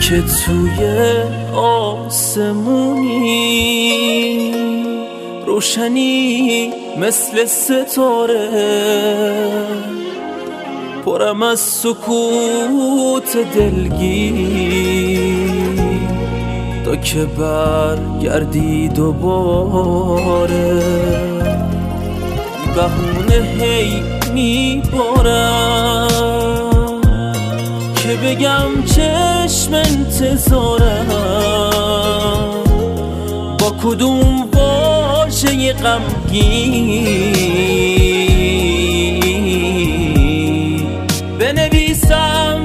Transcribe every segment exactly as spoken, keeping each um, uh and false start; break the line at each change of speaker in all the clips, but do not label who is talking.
که توی آسمونی روشنی مثل ستاره، پرم از سکوت دلگیر تا که برگردی دوباره. بهونه هی میبارم که بگم چشم انتظارم، با کدوم واژه غمگین بنویسم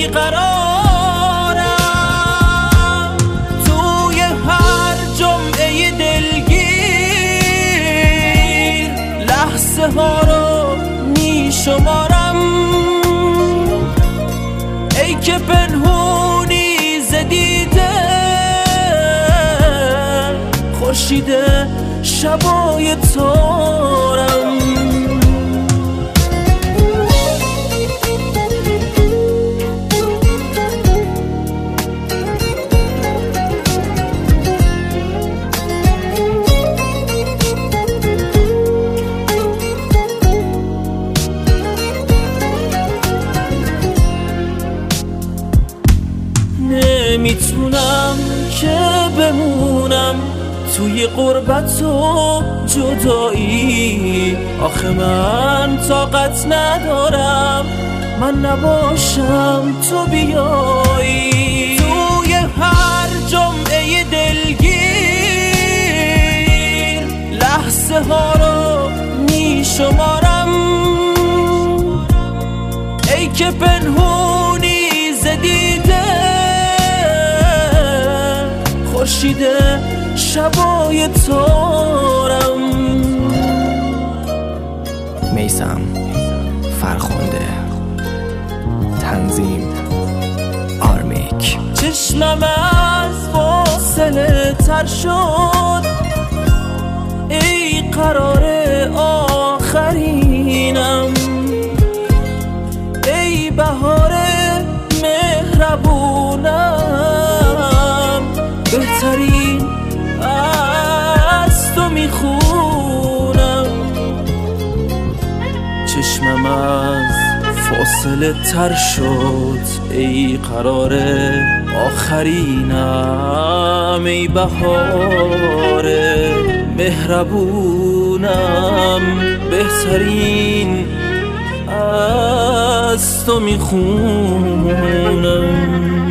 بیقرارم. توی هر جمعه دلگیر لحظه ها رو میشمارم، ای که پنهونی زدیده خورشید شبای تارم. نمیتونم که بمونم توی غربت و جدایی، آخه من طاقت ندارم من نباشم تو بیایی. توی هر جمعه دلگیر لحظه ها رو میشمارم، ای که پنهونی زدیده خورشید شبای تارم.
میثم فرخنده، تنظیم آرمیک.
چشمم از فاصله تر شد، ای قرار آخرینم، ای بهار مهربونم، بهترین از تو میخونم. چشمم از فاصله تر شد، ای قرار آخرینم، ای بهار مهربونم، بهترین از تو میخونم.